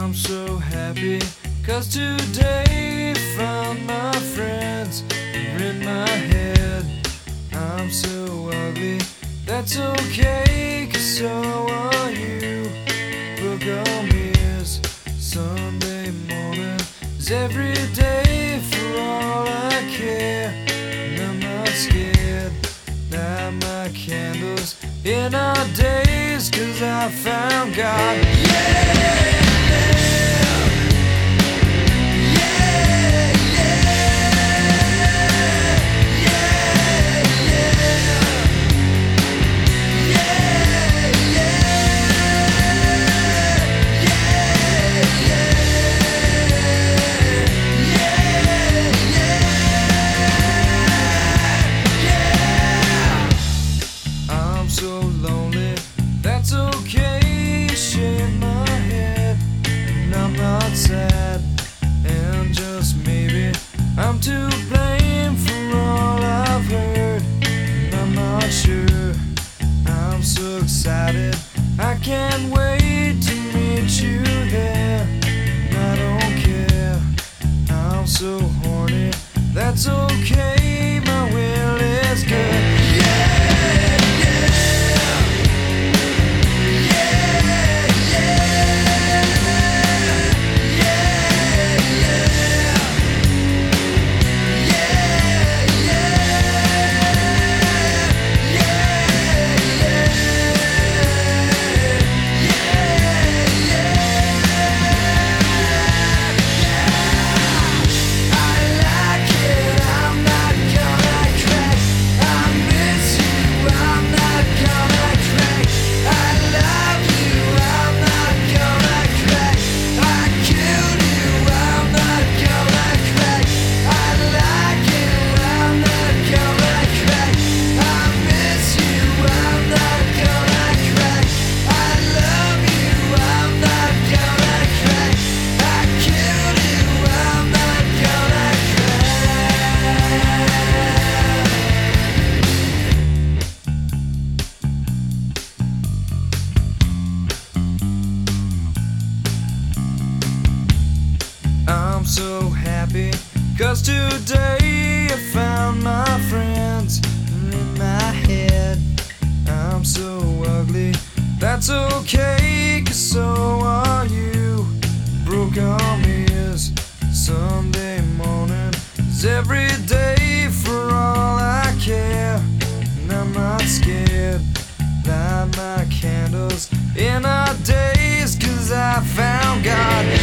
I'm so happy, 'cause today found my friends are in my head. I'm so ugly, that's okay, 'cause so are you. Book on mirrors, Sunday morning is every day for all I care. And I'm not scared, light my candles in our days, 'cause I found God. Yeah! So lonely, that's okay, shake my head, and I'm not sad, and just maybe I'm to blame for all I've heard, and I'm not sure. I'm so excited, I can't wait to meet you there, and I don't care, I'm so horny, that's okay, my will is good. I'm so happy, 'cause today I found my friends in my head. I'm so ugly, that's okay, 'cause so are you. Broke arm is Sunday morning is every day for all I care. And I'm not scared, light my candles in our days, 'cause I found God.